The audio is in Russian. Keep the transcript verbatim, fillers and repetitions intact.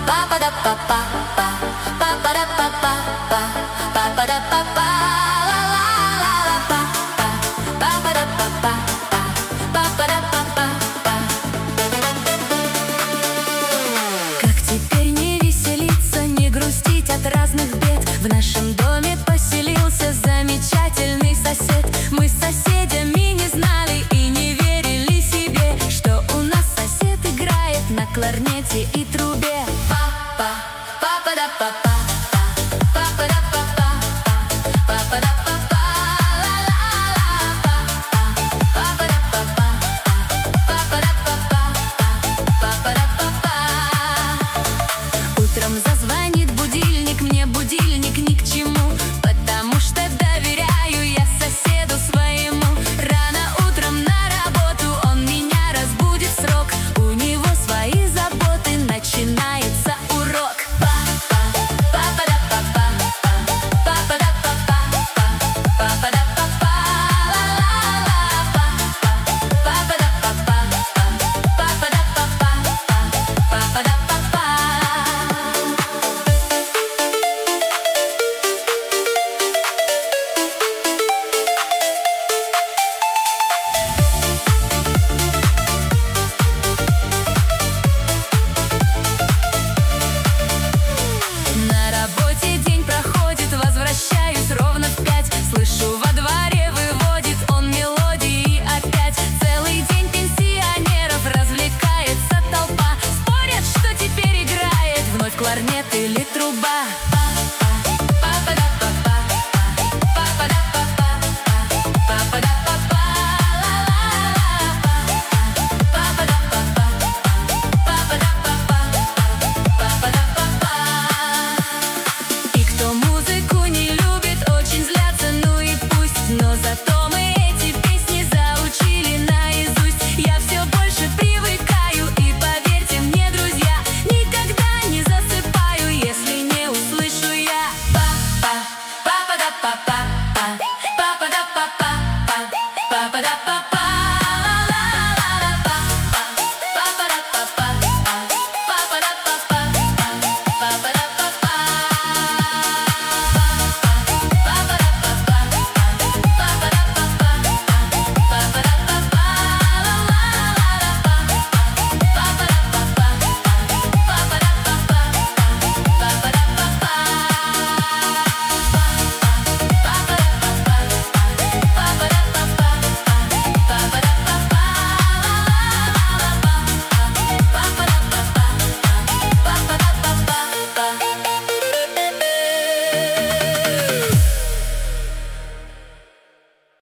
Как теперь не веселиться, не грустить от разных бед? В нашем доме поселился замечательный сосед. Мы с соседями не знали и не верили себе, что у нас сосед играет на кларнете и трубе. Папа, папа да папа. Утром зазвонит будильник, мне будильник ни к чему, потому что доверяю я соседу своему. Рано утром на работу он меня разбудит в срок, у него свои заботы, начинается урок. Папа, папа да папа, папа да папа, папа да папа, папа да папа, папа да папа, папа да папа. На работе день проходит, возвращаюсь ровно в пять. Слышу, во дворе выводит он мелодии опять. Целый день пенсионеров развлекается толпа. Спорят, что теперь играет, вновь кларнет или труба.